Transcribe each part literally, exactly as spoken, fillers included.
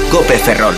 COPE Ferrol.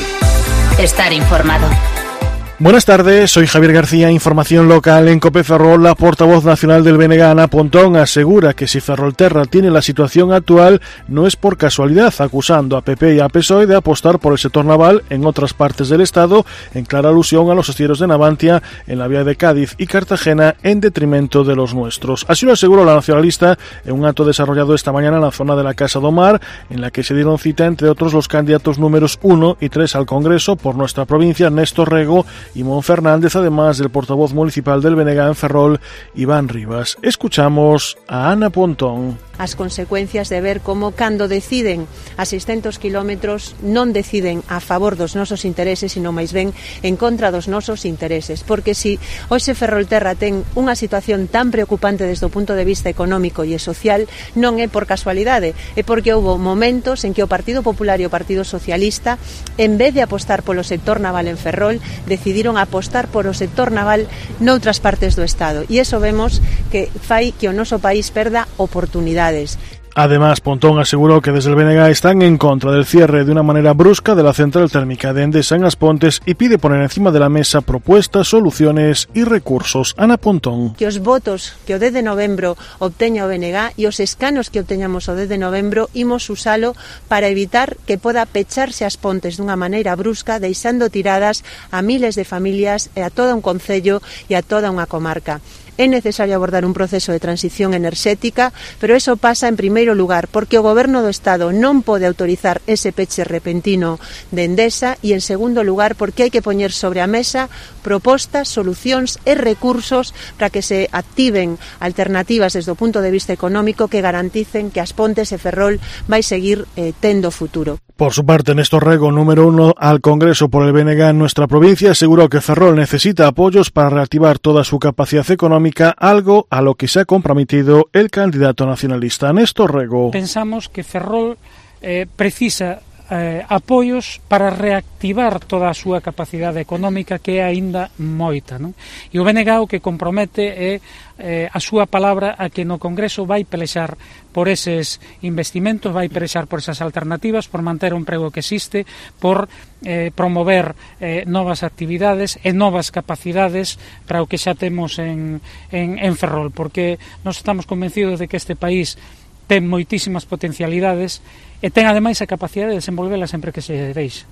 Estar informado. Buenas tardes, soy Javier García, información local en COPE Ferrol. La portavoz nacional del B N G, Ana Pontón, asegura que si Ferrolterra tiene la situación actual no es por casualidad, acusando a P P y a P S O E de apostar por el sector naval en otras partes del Estado, en clara alusión a los astilleros de Navantia en la vía de Cádiz y Cartagena en detrimento de los nuestros. Así lo aseguró la nacionalista en un acto desarrollado esta mañana en la zona de la Casa do Mar, en la que se dieron cita entre otros los candidatos números uno y tres al Congreso por nuestra provincia, Néstor Rego y Mon Fernández, además del portavoz municipal del B N G en Ferrol, Iván Rivas. Escuchamos a Ana Pontón. As consecuencias de ver como cando deciden a seiscentos kilómetros non deciden a favor dos nosos intereses, sino máis ben en contra dos nosos intereses, porque si hoxe Ferrolterra ten unha situación tan preocupante desde o punto de vista económico e social, non é por casualidade, é porque houve momentos en que o Partido Popular e o Partido Socialista, en vez de apostar polo sector naval en Ferrol, decidiron apostar polo sector naval noutras partes do Estado, e iso vemos que fai que o noso país perda oportunidades. Además, Pontón aseguró que desde el B N G están en contra del cierre de una manera brusca de la central térmica de Endesa en As Pontes y pide poner encima de la mesa propuestas, soluciones y recursos. Ana Pontón. Que os votos que o dez de novembro obteña o B N G e os escanos que obteñamos o dez de novembro imos usalo para evitar que poda pecharse As Pontes dunha maneira brusca, deixando tiradas a miles de familias e a todo un concello e a toda unha comarca. É necesario abordar un proceso de transición enerxética, pero eso pasa en primeiro lugar porque o Goberno do Estado non pode autorizar ese peche repentino de Endesa e en segundo lugar porque hai que poñer sobre a mesa propostas, solucións e recursos para que se activen alternativas desde o punto de vista económico que garanticen que As Pontes e Ferrol vai seguir eh, tendo futuro. Por su parte, Néstor Rego, número uno al Congreso por el B N G en nuestra provincia, aseguró que Ferrol necesita apoyos para reactivar toda su capacidad económica, algo a lo que se ha comprometido el candidato nacionalista. Néstor Rego. Pensamos que Ferrol eh, precisa eh, apoios para reactivar toda a súa capacidade económica, que é aínda moita, non? E o B N G o que compromete é eh, a súa palabra a que no Congreso vai pelexar por eses investimentos, vai pelexar por esas alternativas, por manter o emprego que existe, por eh, promover eh, novas actividades e novas capacidades para o que xa temos en, en, en Ferrol, porque nós estamos convencidos de que este país ten moitísimas potencialidades e ten ademais a capacidade de desenvolverlas sempre que se deixe.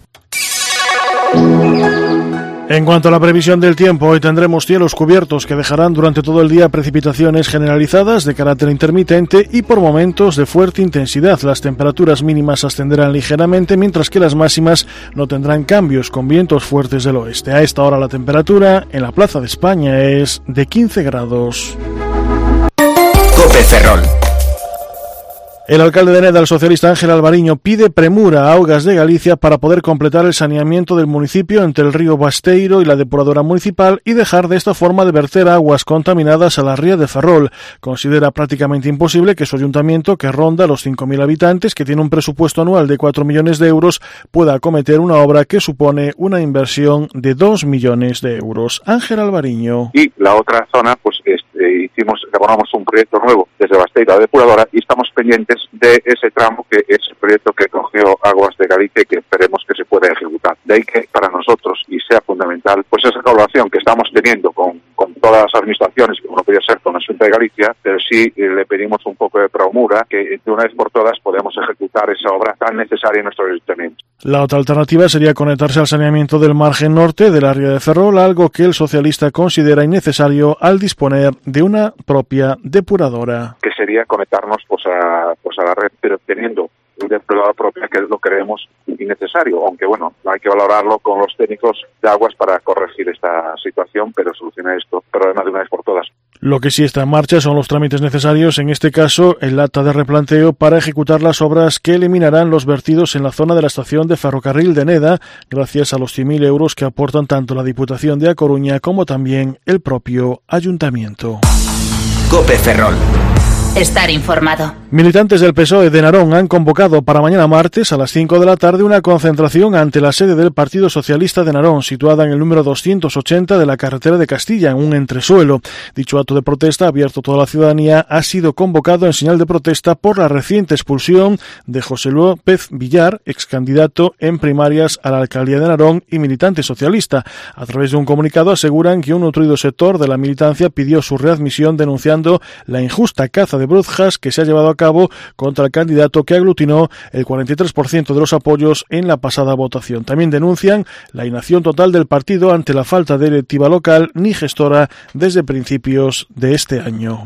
En cuanto a la previsión del tiempo, hoy tendremos cielos cubiertos que dejarán durante todo el día precipitaciones generalizadas de carácter intermitente y por momentos de fuerte intensidad. Las temperaturas mínimas ascenderán ligeramente, mientras que las máximas no tendrán cambios, con vientos fuertes del oeste. A esta hora la temperatura en la Plaza de España es de quince grados. COPE Ferrol. El alcalde de Neda, el socialista Ángel Alvariño, pide premura a Augas de Galicia para poder completar el saneamiento del municipio entre el río Basteiro y la depuradora municipal y dejar de esta forma de verter aguas contaminadas a la ría de Ferrol. Considera prácticamente imposible que su ayuntamiento, que ronda los cinco mil habitantes, que tiene un presupuesto anual de cuatro millones de euros, pueda acometer una obra que supone una inversión de dos millones de euros. Ángel Alvariño. Y la otra zona, pues este, hicimos, elaboramos un proyecto nuevo desde Basteiro a la depuradora y estamos pendientes de ese tramo que es el proyecto que cogió Aguas de Galicia y que esperemos que se pueda ejecutar. De ahí que para nosotros, y sea fundamental, pues esa colaboración que estamos teniendo con, con todas las administraciones, como no podía ser con la Xunta de Galicia, pero sí eh, le pedimos un poco de premura, que de una vez por todas podemos ejecutar esa obra tan necesaria en nuestro ayuntamiento. La otra alternativa sería conectarse al saneamiento del margen norte del área de Ferrol, algo que el socialista considera innecesario al disponer de una propia depuradora. Que sería conectarnos pues a, pues a la red, pero teniendo una depuradora propia, que lo creemos innecesario, aunque bueno, hay que valorarlo con los técnicos de aguas para corregir esta situación, pero solucionar esto, pero además de una vez por todas. Lo que sí está en marcha son los trámites necesarios, en este caso el acta de replanteo para ejecutar las obras que eliminarán los vertidos en la zona de la estación de ferrocarril de Neda, gracias a los cien mil euros que aportan tanto la Diputación de A Coruña como también el propio Ayuntamiento. COPE Ferrol. Estar informado. Militantes del P S O E de Narón han convocado para mañana martes a las cinco de la tarde una concentración ante la sede del Partido Socialista de Narón, situada en el número doscientos ochenta de la carretera de Castilla, en un entresuelo. Dicho acto de protesta, abierto a toda la ciudadanía, ha sido convocado en señal de protesta por la reciente expulsión de José López Villar, ex candidato en primarias a la alcaldía de Narón y militante socialista. A través de un comunicado aseguran que un nutrido sector de la militancia pidió su readmisión, denunciando la injusta caza de brujas que se ha llevado a cabo contra el candidato que aglutinó el cuarenta y tres por ciento de los apoyos en la pasada votación. También denuncian la inacción total del partido ante la falta de directiva local ni gestora desde principios de este año.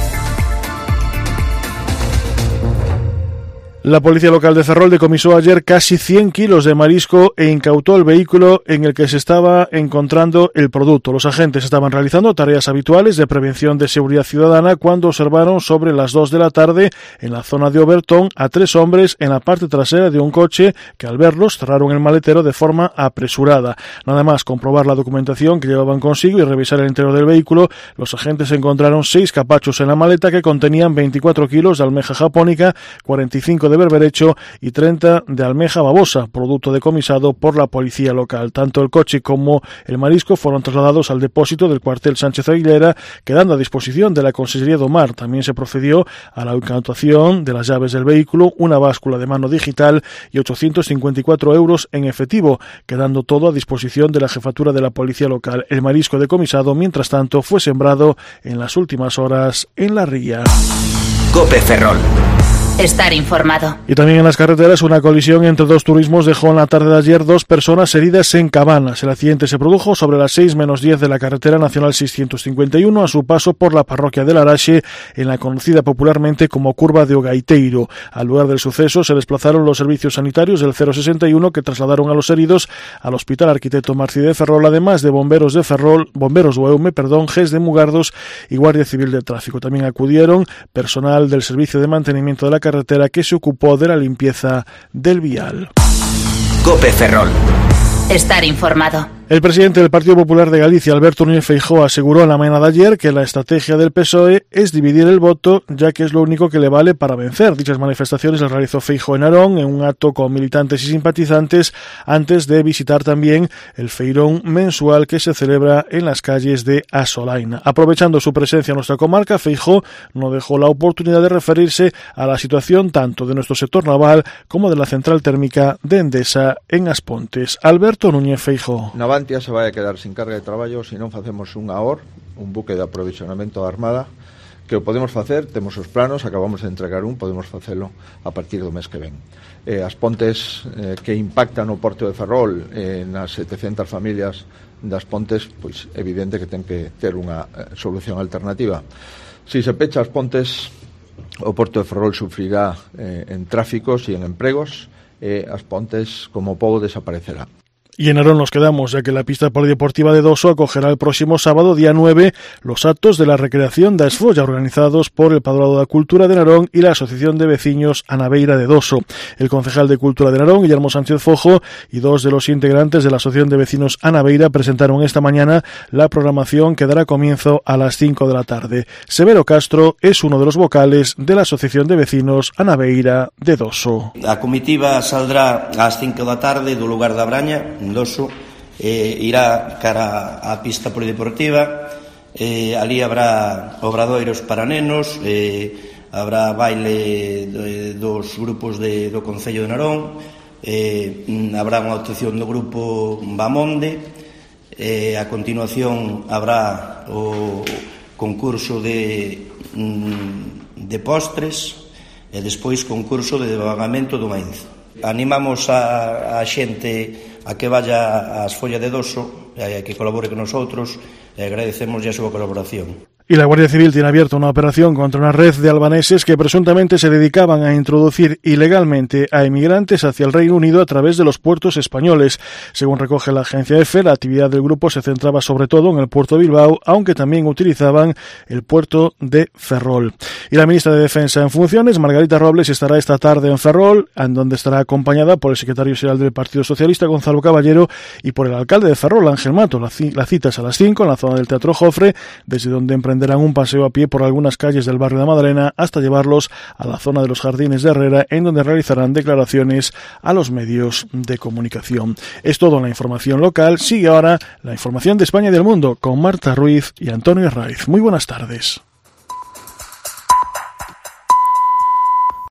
La policía local de Ferrol decomisó ayer casi cien kilos de marisco e incautó el vehículo en el que se estaba encontrando el producto. Los agentes estaban realizando tareas habituales de prevención de seguridad ciudadana cuando observaron sobre las dos de la tarde en la zona de Obertón a tres hombres en la parte trasera de un coche que, al verlos, cerraron el maletero de forma apresurada. Nada más comprobar la documentación que llevaban consigo y revisar el interior del vehículo, los agentes encontraron seis capachos en la maleta que contenían veinticuatro kilos de almeja japónica, cuarenta y cinco de berberecho y treinta de almeja babosa, producto decomisado por la policía local. Tanto el coche como el marisco fueron trasladados al depósito del cuartel Sánchez Aguilera, quedando a disposición de la Consejería do Mar. También se procedió a la incautación de las llaves del vehículo, una báscula de mano digital y ochocientos cincuenta y cuatro euros en efectivo, quedando todo a disposición de la jefatura de la policía local. El marisco decomisado, mientras tanto, fue sembrado en las últimas horas en la ría. COPE Ferrol. Estar informado. Y también en las carreteras, una colisión entre dos turismos dejó en la tarde de ayer dos personas heridas en Cabanas. El accidente se produjo sobre las seis menos diez de la carretera nacional seiscientos cincuenta y uno a su paso por la parroquia de Laraxe, en la conocida popularmente como curva de Ogaiteiro. Al lugar del suceso se desplazaron los servicios sanitarios del cero sesenta y uno, que trasladaron a los heridos al Hospital Arquitecto Marci de Ferrol, además de bomberos de Ferrol, bomberos do Eume, perdón, G E S de Mugardos y Guardia Civil de Tráfico. También acudieron personal del Servicio de Mantenimiento de la carretera, que se ocupó de la limpieza del vial. COPE Ferrol. Estar informado. El presidente del Partido Popular de Galicia, Alberto Núñez Feijóo, aseguró en la mañana de ayer que la estrategia del P S O E es dividir el voto, ya que es lo único que le vale para vencer. Dichas manifestaciones las realizó Feijóo en Narón, en un acto con militantes y simpatizantes, antes de visitar también el feirón mensual que se celebra en las calles de Asolaina. Aprovechando su presencia en nuestra comarca, Feijóo no dejó la oportunidad de referirse a la situación tanto de nuestro sector naval como de la central térmica de Endesa en As Pontes. Alberto Núñez Feijóo. Navantia se vai a quedar sin carga de traballo se non facemos un A O R, un buque de aprovisionamento da Armada, que o podemos facer, temos os planos, acabamos de entregar un, podemos facelo a partir do mes que ven. Eh, as pontes eh, que impactan no Porto de Ferrol, eh, nas setecentas familias das pontes, pois evidente que ten que ter unha eh, solución alternativa. Si se pecha as pontes, o Porto de Ferrol sufrirá eh, en tráficos e en empregos, e as pontes como pobo desaparecerá. Y en Narón nos quedamos, ya que la pista polideportiva de Doso acogerá el próximo sábado, día nueve, los actos de la recreación da Esfolla, organizados por el Padroado da Cultura de Narón y la Asociación de Veciños Anabeira de Doso. El concejal de Cultura de Narón, Guillermo Sánchez Fojo, y dos de los integrantes de la Asociación de Vecinos Anabeira presentaron esta mañana la programación que dará comienzo a las cinco de la tarde. Severo Castro es uno de los vocales de la Asociación de Vecinos Anabeira de Doso. A comitiva saldrá ás cinco da tarde do lugar da Braña, en Doso, eh, irá cara á pista polideportiva, eh, ali habrá obradoiros para nenos, eh, habrá baile de, dos grupos de, do Concello de Narón, eh, habrá unha actuación do grupo Bamonde, eh, a continuación habrá o concurso de, de postres e despois concurso de devagamento do maíz. Animamos a, a xente a que vaya ás Follas de Doso, e que colabore con nosotros, e agradecemos a súa colaboración. Y la Guardia Civil tiene abierta una operación contra una red de albaneses que presuntamente se dedicaban a introducir ilegalmente a emigrantes hacia el Reino Unido a través de los puertos españoles. Según recoge la agencia EFE, la actividad del grupo se centraba sobre todo en el puerto de Bilbao, aunque también utilizaban el puerto de Ferrol. Y la ministra de Defensa en funciones, Margarita Robles, estará esta tarde en Ferrol, en donde estará acompañada por el secretario general del Partido Socialista, Gonzalo Caballero, y por el alcalde de Ferrol, Ángel Mato. La, la cita es a las cinco en la zona del Teatro Jofre, desde donde emprende emprenderán un paseo a pie por algunas calles del barrio de Madalena hasta llevarlos a la zona de los Jardines de Herrera, en donde realizarán declaraciones a los medios de comunicación. Es todo en la información local. Sigue ahora la información de España y del mundo con Marta Ruiz y Antonio Herraiz. Muy buenas tardes.